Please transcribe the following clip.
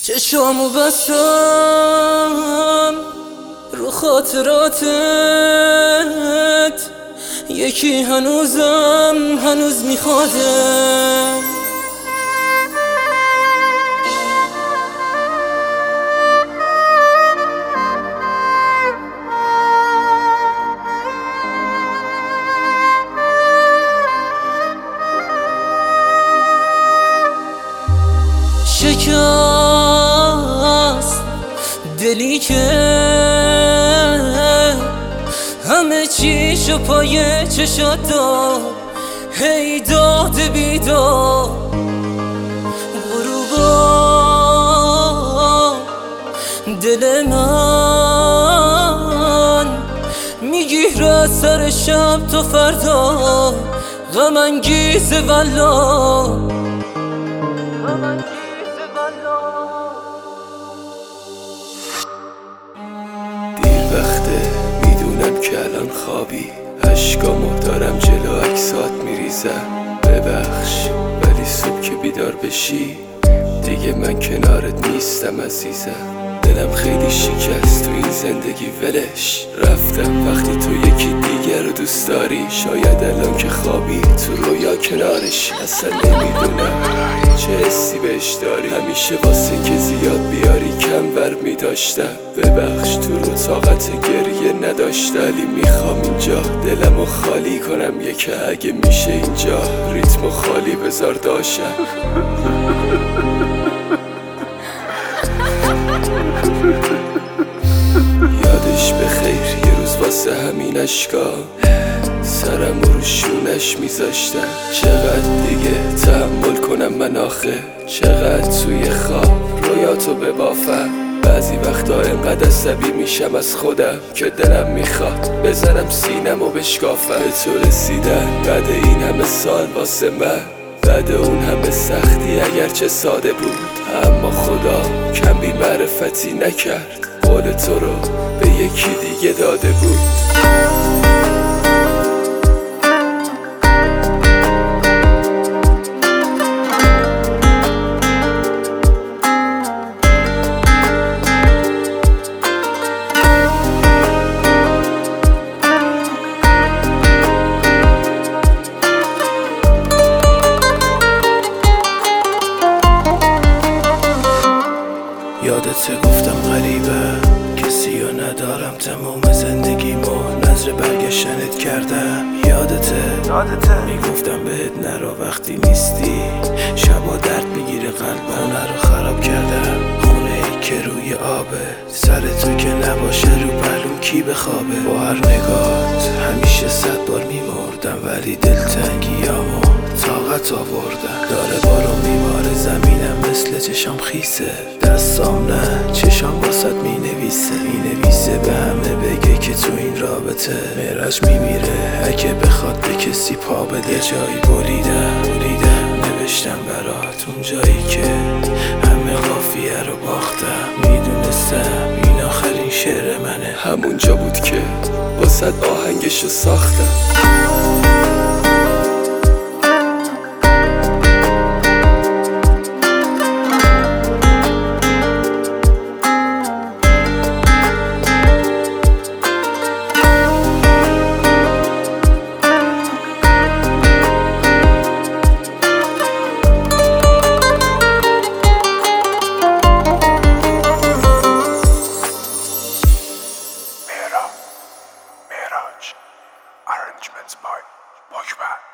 چشامو بستم رو خاطراتت، یکی هنوز میخوادم. شکست دلی که همه چیشو پای چشات داد، هی داد بیداد غروبا دل من میگیره سر شب تا فردا، غم انگیز والله. دیر وقته میدونم که الان خوابی، اشکامو دارم جلو عکسات میریزم. ببخش ولی صبح که بیدار بشی دیگه من کنارت نیستم عزیزم. دلم خیلی شکست تو این زندگی ولش رفتم، وقتی تو یکی دیگر رو دوست داری. شاید الان که خوابی تو رویا کنارش، اصلا نمیدونم چه حسی بهش داری. همیشه واسه که زیاد بیاری کم بر میداشتم. ببخش تو رو طاقت گریه نداشتم، ولی میخوام اینجا دلمو خالی کنم. یکه اگه میشه اینجا ریتمو خالی بذار داشتم. یادش بخیر یه روز واسه همین اشکا سرم رو شونش میذاشتم. چقدر دیگه تحمل کنم من آخه، چقدر توی خواب رویاتو ببافم. بعضی وقتا انقدر عصبی میشم از خودم که دلم میخواد بزنم سینم و بشکافم. به تو رسیدن بعد این همه سال واسه من، بعد اون همه سختی اگرچه ساده بود، اما خدا کم بی معرفتی نکرد، قول تو رو به یکی دیگه داده بود. یادت گفتم غریبه کسی رو ندارم، تمام زندگیمو نظر برگشتنت کردم. یادته میگفتم بهت نرو وقتی نیستی، شبا درد میگیره قلبم رو خراب کردم. خونه ای که روی آبه، سر تو که نباشه رو پهلوم کی بخوابه. با هر نگات همیشه 100 بار میمردم، ولی دلتنگیامو طاقت آوردم. داره بارو میباره زمینم مثل چشام خیسه، دستام نه چشام واسد مینویسه به همه بگه که تو این رابطه معراج میمیره اگه بخواد به کسی پا بده. جایی بریدم نوشتم برات اون جایی که همه قافیه رو باختم. میدونستم این آخرین شعر منه، همونجا بود که واسد آهنگشو ساختم. Arrangements by Boyman.